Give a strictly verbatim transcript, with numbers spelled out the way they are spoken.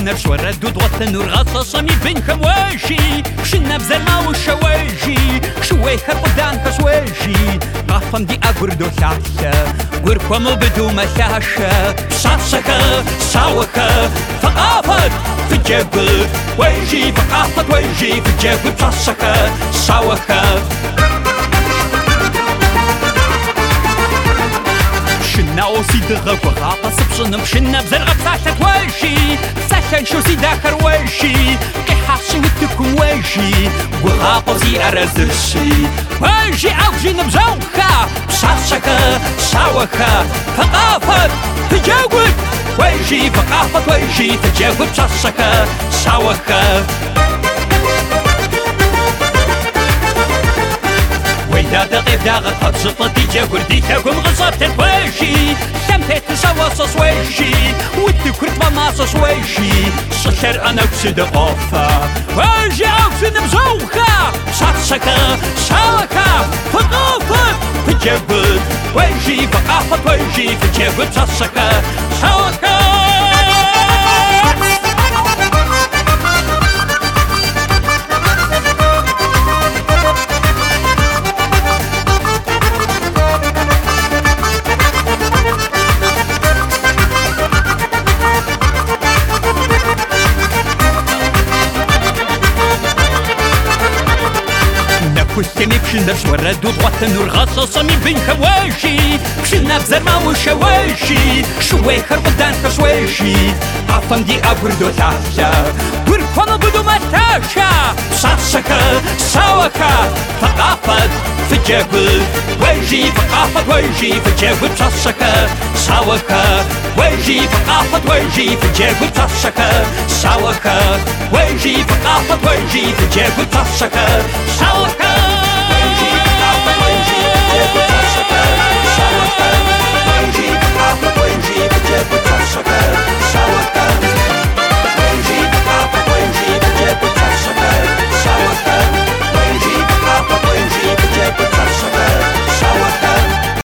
شنا بشورة دود وطن ورغصة مي بين خمواجي شنا بزرما وشواجي شوي خربدان خشواجي قافم دي أقردو ثاثة قرقوم بدو مساشة شاشكة شاوكة ثقافة في الجبل ويجي ثقافة ويجي في الجبل شاشكة شاوكة شنا وسيد غفو غاطة سبشن بشنا بزرغة بساشة ويجي ساشن شو سيدا خرويجي كي حاسي وتكون ويجي وغاطة زي أرزرشي ويجي أوجي نبزوخة شاشكة شاوكة ثقافة تجاوب ويجي ثقافة ويجي تجاوب شاشكة شاوكة وإذا دقيت داغت هتشطط تجاوب ديتاكم غصبت الويجي سمتت سواصص ويجي والذكرت بماصص ويجي شكر أنا وسيد غوفة ويجي أوسن بزوخة شاشكة شاوكة ثقافة تجاوب ويجي ثقافة ويجي تجاوب شاشكة شاوكة كستمي بشنا بشورة دود وطن ورغصة مي بين خواجي بشنا بزرما وشواجي شوي خربدان خشواجي عفن دي أبردو ثاثة وركونا بدو متاشا شاشكة شاوكة ثقافة في الجبل ويجي ثقافة ويجي في الجبل شاشكة شاوكة ويجي ثقافة ويجي في الجبل شاشكة شاوكة ويجي ثقافة ويجي في الجبل شاشكة